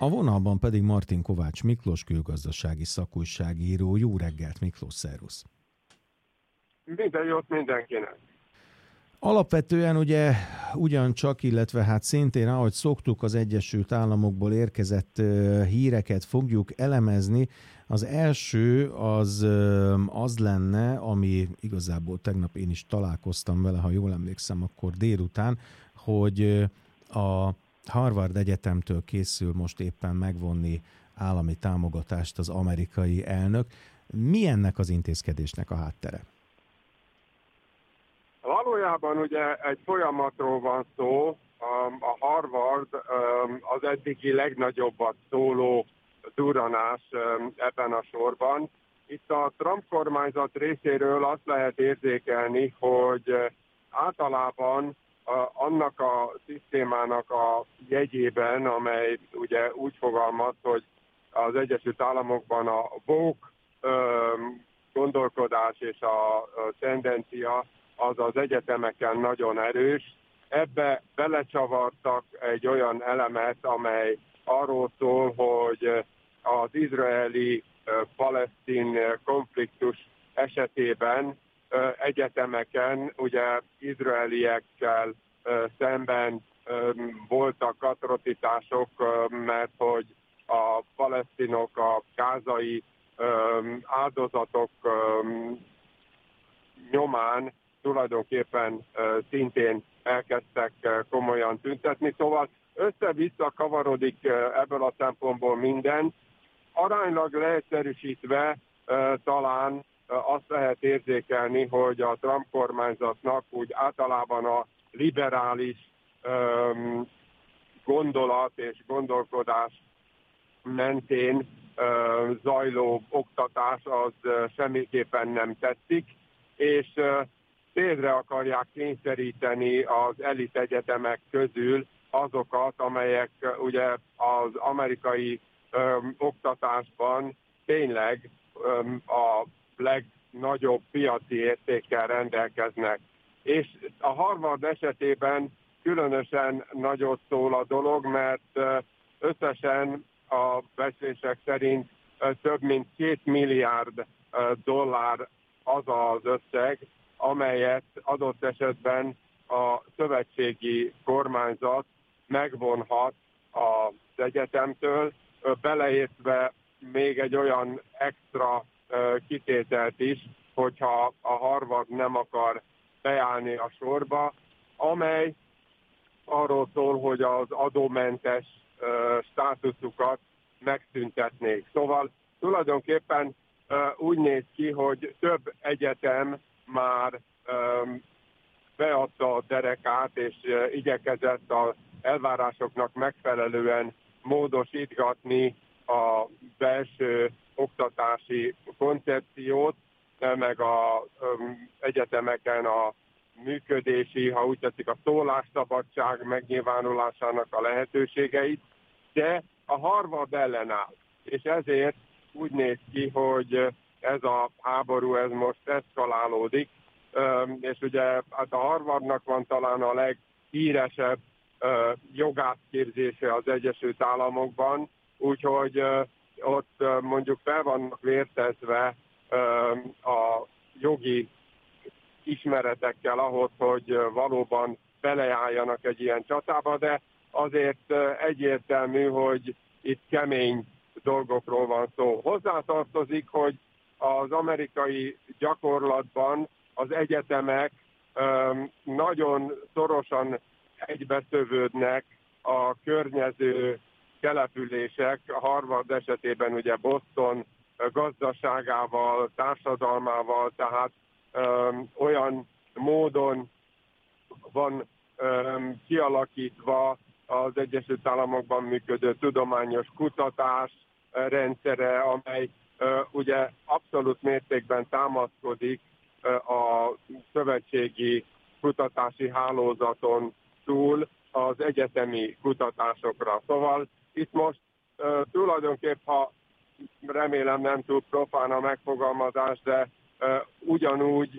A vonalban pedig Martin Kovács Miklós, külgazdasági szakújságíró. Jó reggelt, Miklós, szervusz! Minden jót mindenkinek! Alapvetően ugye ugyancsak, illetve hát szintén, ahogy szoktuk, az Egyesült Államokból érkezett híreket fogjuk elemezni. Az első az lenne, ami igazából tegnap én is találkoztam vele, ha jól emlékszem, akkor délután, hogy a Harvard Egyetemtől készül most éppen megvonni állami támogatást az amerikai elnök. Mi ennek az intézkedésnek a háttere? Valójában ugye egy folyamatról van szó, a Harvard az eddigi legnagyobbat szóló durranás ebben a sorban. Itt a Trump kormányzat részéről azt lehet érzékelni, hogy általában annak a szisztémának a jegyében, amely ugye úgy fogalmaz, hogy az Egyesült Államokban a woke gondolkodás és a tendencia az az egyetemeken nagyon erős. Ebbe belecsavartak egy olyan elemet, amely arról szól, hogy az izraeli-palesztin konfliktus esetében egyetemeken ugye izraeliekkel szemben voltak atrocitások, mert hogy a palesztinok a gázai áldozatok nyomán tulajdonképpen szintén elkezdtek komolyan tüntetni. Szóval össze-vissza kavarodik ebből a szempontból minden. Aránylag leegyszerűsítve talán azt lehet érzékelni, hogy a Trump kormányzatnak úgy általában a liberális gondolat és gondolkodás mentén zajló oktatás az semmiképpen nem tetszik, és térdre akarják kényszeríteni az elit egyetemek közül azokat, amelyek ugye az amerikai oktatásban tényleg a legnagyobb piaci értékkel rendelkeznek. És a Harvard esetében különösen nagyot szól a dolog, mert összesen a becslések szerint több mint 2 milliárd dollár az az összeg, amelyet adott esetben a szövetségi kormányzat megvonhat az egyetemtől, beleértve még egy olyan extra kitételt is, hogyha a Harvard nem akar beállni a sorba, amely arról szól, hogy az adómentes státuszukat megszüntetnék. Szóval tulajdonképpen úgy néz ki, hogy több egyetem már beadta a derekát, és igyekezett az elvárásoknak megfelelően módosítgatni a belső oktatási koncepciót, meg az egyetemeken a működési, ha úgy tetszik, a szólásszabadság megnyilvánulásának a lehetőségeit, de a Harvard ellenáll, és ezért úgy néz ki, hogy ez a háború ez most eszkalálódik, és ugye hát a Harvardnak van talán a leghíresebb jogászképzése az Egyesült Államokban, úgyhogy ott mondjuk fel vannak vértezve a jogi ismeretekkel ahhoz, hogy valóban beleálljanak egy ilyen csatába, de azért egyértelmű, hogy itt kemény dolgokról van szó. Hozzátartozik, hogy az amerikai gyakorlatban az egyetemek nagyon szorosan egybeszövődnek a környező települések, Harvard esetében ugye Boston gazdaságával, társadalmával, tehát olyan módon van kialakítva az Egyesült Államokban működő tudományos kutatás rendszere, amely ugye abszolút mértékben támaszkodik a szövetségi kutatási hálózaton túl az egyetemi kutatásokra. Szóval itt most tulajdonképp, ha remélem nem túl profán a megfogalmazás, de ugyanúgy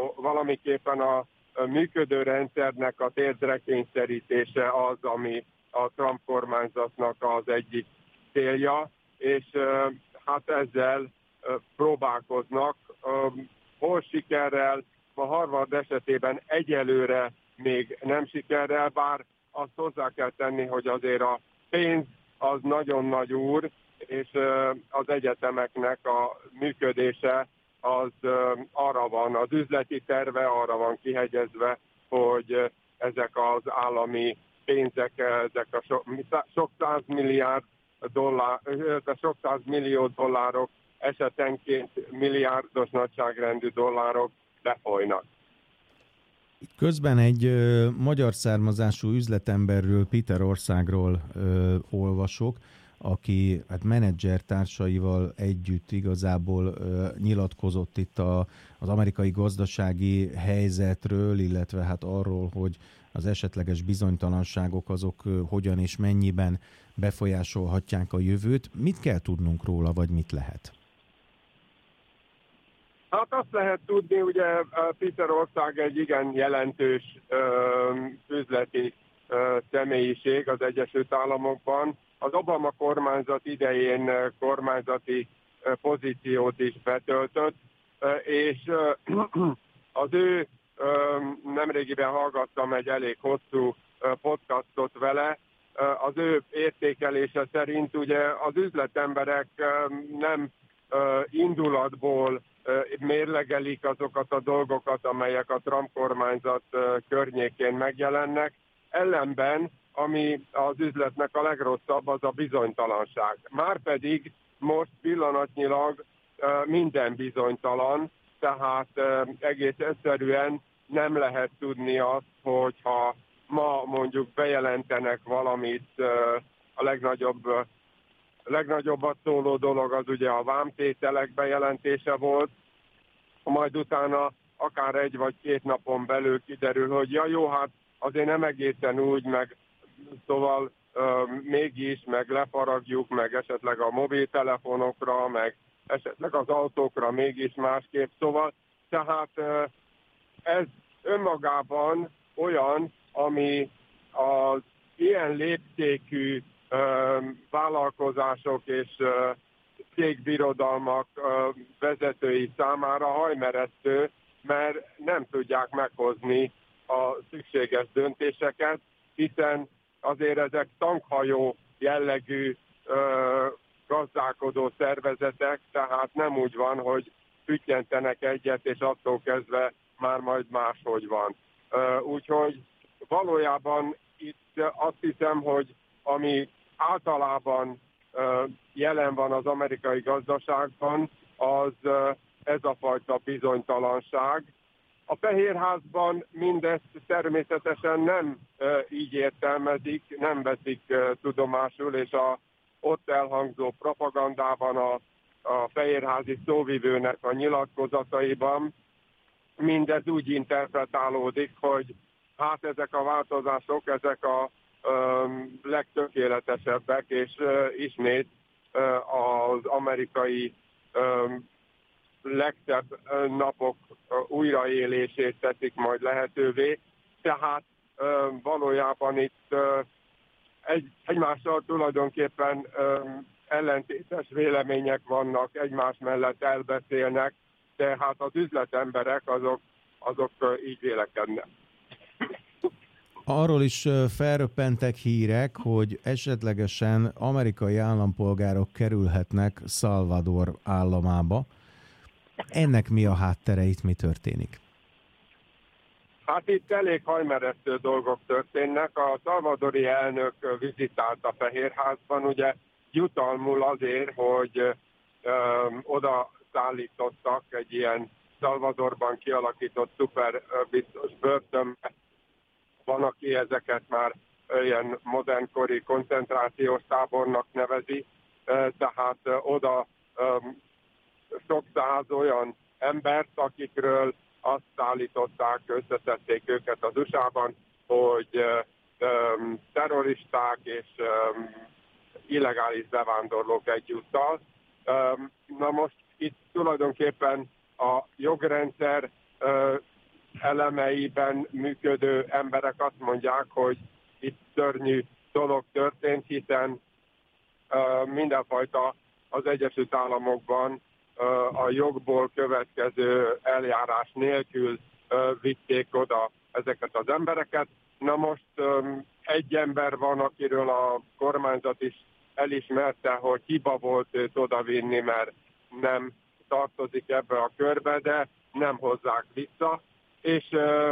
valamiképpen a működő rendszernek a térdre kényszerítése az, ami a Trump kormányzatnak az egyik célja, és hát ezzel próbálkoznak. Hol sikerrel, a Harvard esetében egyelőre még nem sikerrel, bár azt hozzá kell tenni, hogy azért a pénz az nagyon nagy úr, és az egyetemeknek a működése az arra van, az üzleti terve arra van kihegyezve, hogy ezek az állami pénzek, ezek a sok százmillió dollárok, esetenként milliárdos nagyságrendű dollárok lefolynak. Közben egy magyar származású üzletemberről, Peter Országról olvasok, aki hát menedzser társaival együtt igazából nyilatkozott itt az amerikai gazdasági helyzetről, illetve hát arról, hogy az esetleges bizonytalanságok azok hogyan és mennyiben befolyásolhatják a jövőt. Mit kell tudnunk róla, vagy mit lehet? Hát azt lehet tudni, ugye Peter Ország egy igen jelentős üzleti személyiség az Egyesült Államokban. Az Obama kormányzat idején kormányzati pozíciót is betöltött, és az ő, nemrégiben hallgattam egy elég hosszú podcastot vele, az ő értékelése szerint ugye az üzletemberek nem indulatból mérlegelik azokat a dolgokat, amelyek a Trump kormányzat környékén megjelennek. Ellenben, ami az üzletnek a legrosszabb, az a bizonytalanság. Márpedig most pillanatnyilag minden bizonytalan, tehát egész egyszerűen nem lehet tudni azt, hogyha ma mondjuk bejelentenek valamit, a legnagyobbat szóló dolog az ugye a vámtételek bejelentése volt, majd utána akár egy vagy két napon belül kiderül, hogy ja jó, hát azért nem egészen úgy, meg szóval mégis, meg lefaragjuk, meg esetleg a mobiltelefonokra, meg esetleg az autókra mégis másképp. Szóval tehát ez önmagában olyan, ami az ilyen léptékű vállalkozások és cégbirodalmak vezetői számára hajmeresztő, mert nem tudják meghozni a szükséges döntéseket, hiszen azért ezek tankhajó jellegű gazdálkodó szervezetek, tehát nem úgy van, hogy füttyentenek egyet, és attól kezdve már majd máshogy van. Úgyhogy valójában itt azt hiszem, hogy ami általában jelen van az amerikai gazdaságban, az ez a fajta bizonytalanság. A Fehérházban mindezt természetesen nem így értelmezik, nem veszik tudomásul, és ott elhangzó propagandában, a fehérházi szóvivőnek a nyilatkozataiban mindez úgy interpretálódik, hogy hát ezek a változások, ezek a legtökéletesebbek, és ismét az amerikai legszebb napok újraélését teszik majd lehetővé. Tehát valójában itt egymással tulajdonképpen ellentétes vélemények vannak, egymás mellett elbeszélnek, de hát az üzletemberek azok így vélekednek. Arról is felröppentek hírek, hogy esetlegesen amerikai állampolgárok kerülhetnek Salvador államába. Ennek mi a háttere, itt mi történik? Hát itt elég hajmeresztő dolgok történnek. A szalvadori elnök vizitált a Fehérházban, ugye jutalmul azért, hogy oda szállítottak egy ilyen Salvadorban kialakított szuper biztos börtönbe. Van, aki ezeket már ilyen modernkori koncentrációs tábornak nevezi, tehát oda sok száz olyan embert, akikről azt állították, összeszedték őket az USA-ban, hogy terroristák és illegális bevándorlók egyúttal. Na most itt tulajdonképpen a jogrendszer elemeiben működő emberek azt mondják, hogy itt szörnyű dolog történt, hiszen mindenfajta az Egyesült Államokban a jogból következő eljárás nélkül vitték oda ezeket az embereket. Na most egy ember van, akiről a kormányzat is elismerte, hogy hiba volt őt odavinni, mert nem tartozik ebbe a körbe, de nem hozzák vissza. És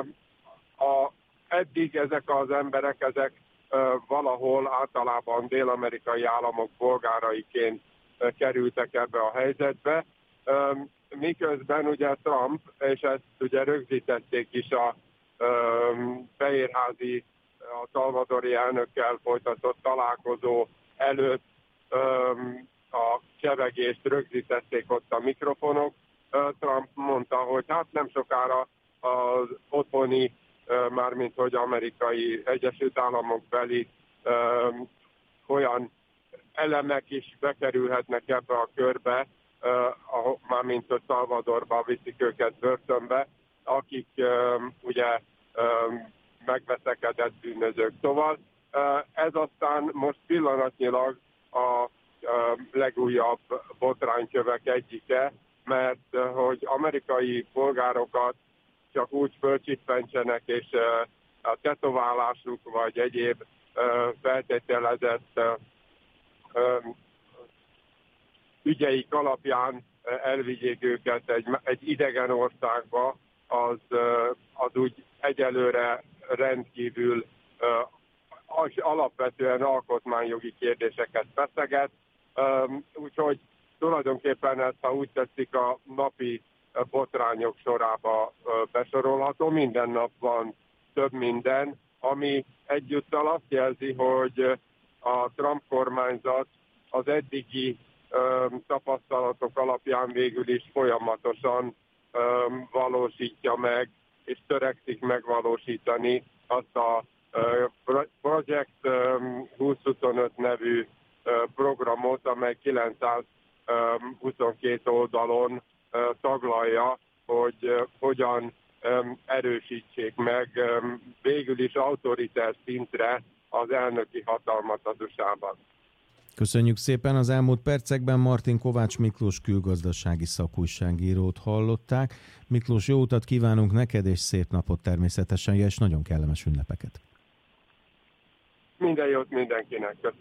eddig ezek az emberek, ezek valahol általában dél-amerikai államok polgáraiként kerültek ebbe a helyzetbe. Miközben ugye Trump, és ezt ugye rögzítették is a fehérházi, a szalvadori elnökkel folytatott találkozó előtt, a csevegést rögzítették ott a mikrofonok. Trump mondta, hogy hát nem sokára az otthoni, mármint hogy amerikai Egyesült Államok beli olyan elemek is bekerülhetnek ebbe a körbe, mármint hogy Salvadorba viszik őket börtönbe, akik ugye megbeszekedett bűnözők. Szóval ez aztán most pillanatnyilag a legújabb botránykövek egyike, mert hogy amerikai polgárokat csak úgy fölcsippentsenek, és a tetoválásuk vagy egyéb feltételezett ügyeik alapján elvigyék őket egy idegen országba, az úgy egyelőre rendkívül alapvetően alkotmányjogi kérdéseket feszeget. Úgyhogy tulajdonképpen ezt, ha úgy tetszik, a napi botrányok sorába besorolható. Minden nap van több minden, ami egyúttal azt jelzi, hogy a Trump kormányzat az eddigi tapasztalatok alapján végül is folyamatosan valósítja meg, és törekszik megvalósítani azt a Project 2025 nevű programot, amely 922 oldalon taglalja, hogy hogyan erősítsék meg végül is autoritár szintre az elnöki hatalmat az USA-ban. Köszönjük szépen! Az elmúlt percekben Martin Kovács Miklós külgazdasági szakújságírót hallották. Miklós, jó utat kívánunk neked, és szép napot természetesen, és nagyon kellemes ünnepeket! Minden jót mindenkinek! Köszönöm.